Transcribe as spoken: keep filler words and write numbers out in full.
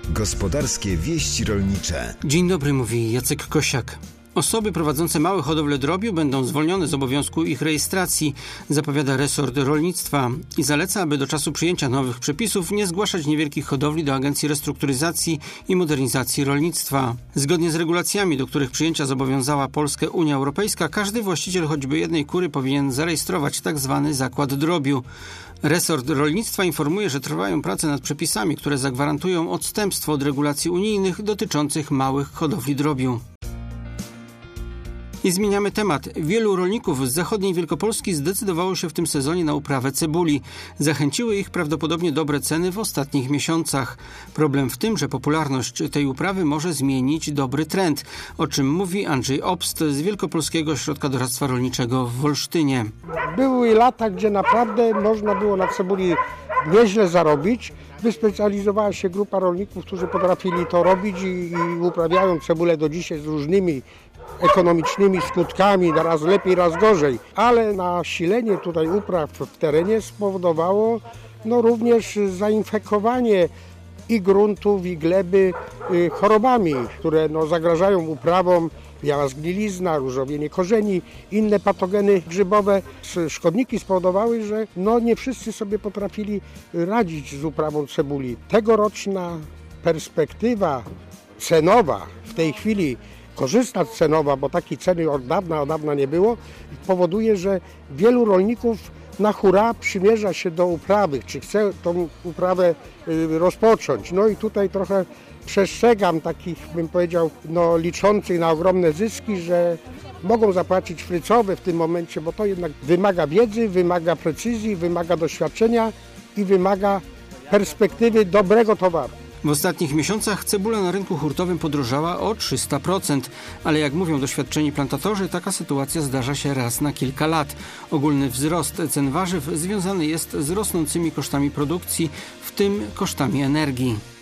Gospodarskie wieści rolnicze. Dzień dobry, mówi Jacek Kosiak. Osoby prowadzące małe hodowle drobiu będą zwolnione z obowiązku ich rejestracji, zapowiada resort rolnictwa i zaleca, aby do czasu przyjęcia nowych przepisów nie zgłaszać niewielkich hodowli do Agencji Restrukturyzacji i Modernizacji Rolnictwa. Zgodnie z regulacjami, do których przyjęcia zobowiązała Polskę Unia Europejska, każdy właściciel choćby jednej kury powinien zarejestrować tzw. zakład drobiu. Resort rolnictwa informuje, że trwają prace nad przepisami, które zagwarantują odstępstwo od regulacji unijnych dotyczących małych hodowli drobiu. I zmieniamy temat. Wielu rolników z zachodniej Wielkopolski zdecydowało się w tym sezonie na uprawę cebuli. Zachęciły ich prawdopodobnie dobre ceny w ostatnich miesiącach. Problem w tym, że popularność tej uprawy może zmienić dobry trend, o czym mówi Andrzej Obst z Wielkopolskiego Ośrodka Doradztwa Rolniczego w Wolsztynie. Były lata, gdzie naprawdę można było na cebuli nieźle zarobić. Wyspecjalizowała się grupa rolników, którzy potrafili to robić i, i uprawiają cebulę do dzisiaj z różnymi ekonomicznymi skutkami, raz lepiej, raz gorzej. Ale nasilenie tutaj upraw w terenie spowodowało no, również zainfekowanie i gruntów, i gleby y, chorobami, które no, zagrażają uprawom. Biała zgnilizna, różowienie korzeni, inne patogeny grzybowe. Szkodniki spowodowały, że no, nie wszyscy sobie potrafili radzić z uprawą cebuli. Tegoroczna perspektywa cenowa w tej chwili, korzystna cenowa, bo takiej ceny od dawna, od dawna nie było, powoduje, że wielu rolników na hura przymierza się do uprawy, czy chce tą uprawę y, rozpocząć. No i tutaj trochę przestrzegam takich, bym powiedział, no, liczących na ogromne zyski, że mogą zapłacić frycowe w tym momencie, bo to jednak wymaga wiedzy, wymaga precyzji, wymaga doświadczenia i wymaga perspektywy dobrego towaru. W ostatnich miesiącach cebula na rynku hurtowym podrożała o trzysta procent, ale jak mówią doświadczeni plantatorzy, taka sytuacja zdarza się raz na kilka lat. Ogólny wzrost cen warzyw związany jest z rosnącymi kosztami produkcji, w tym kosztami energii.